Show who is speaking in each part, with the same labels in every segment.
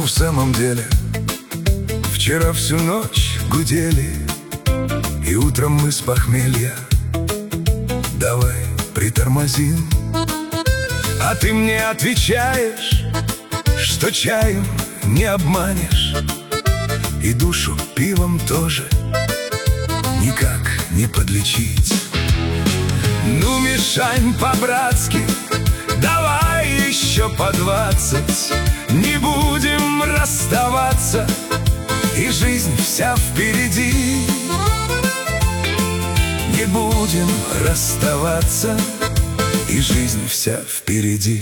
Speaker 1: в самом деле вчера всю ночь гудели, и утром мы с похмелья давай притормозим. А ты мне отвечаешь, что чаем не обманешь, и душу пивом тоже никак не подлечить. Ну, Мишань, по-братски, давай еще по 20, не будем расставаться, и жизнь вся впереди. Не будем расставаться, и жизнь вся впереди.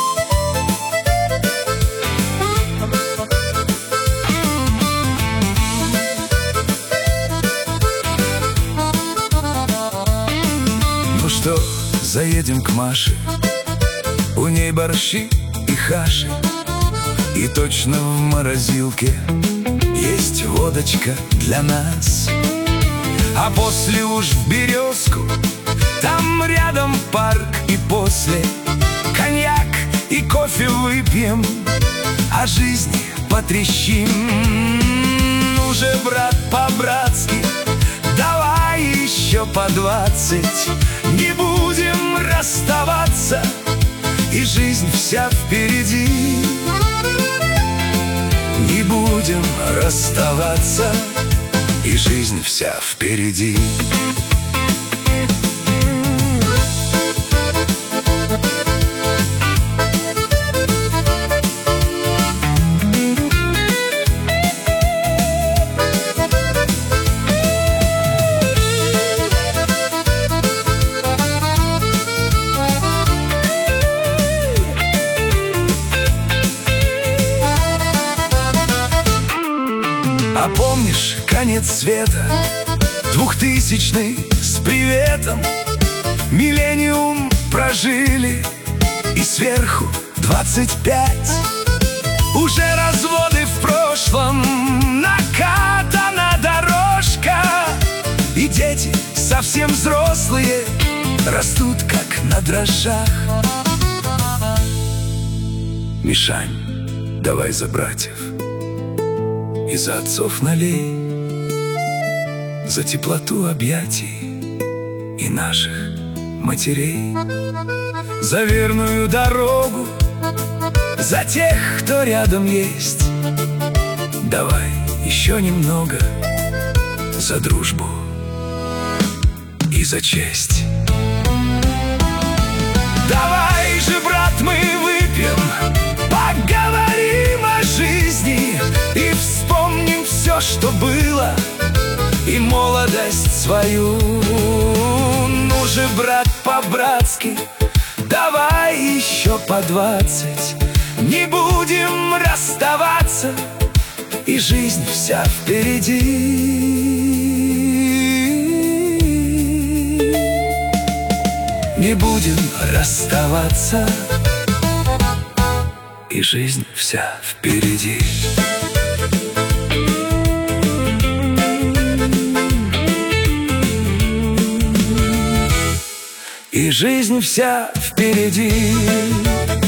Speaker 1: Ну что, заедем к Маше, у ней борщи и хаши, и точно в морозилке есть водочка для нас. А после уж в Березку, там рядом парк, и после коньяк и кофе выпьем, о жизни потрещим. Ну же, брат, по-братски, давай еще по 20, не будем расставаться, и жизнь вся впереди. Не будем расставаться, и жизнь вся впереди. А помнишь конец света, 2000-й с приветом? Миллениум прожили, и сверху 25. Уже разводы в прошлом, накатана дорожка, и дети совсем взрослые растут как на дрожжах. Мишань, давай за братьев и за отцов налей, за теплоту объятий и наших матерей, за верную дорогу, за тех, кто рядом есть. Давай еще немного за дружбу и за честь. Давай же, брат, мы выпьем, поговорим о жизни и вспомним все, что было, и молодость свою. Ну же, брат, по-братски, давай еще по 20, не будем расставаться, и жизнь вся впереди. Не будем расставаться, и жизнь вся впереди. И жизнь вся впереди.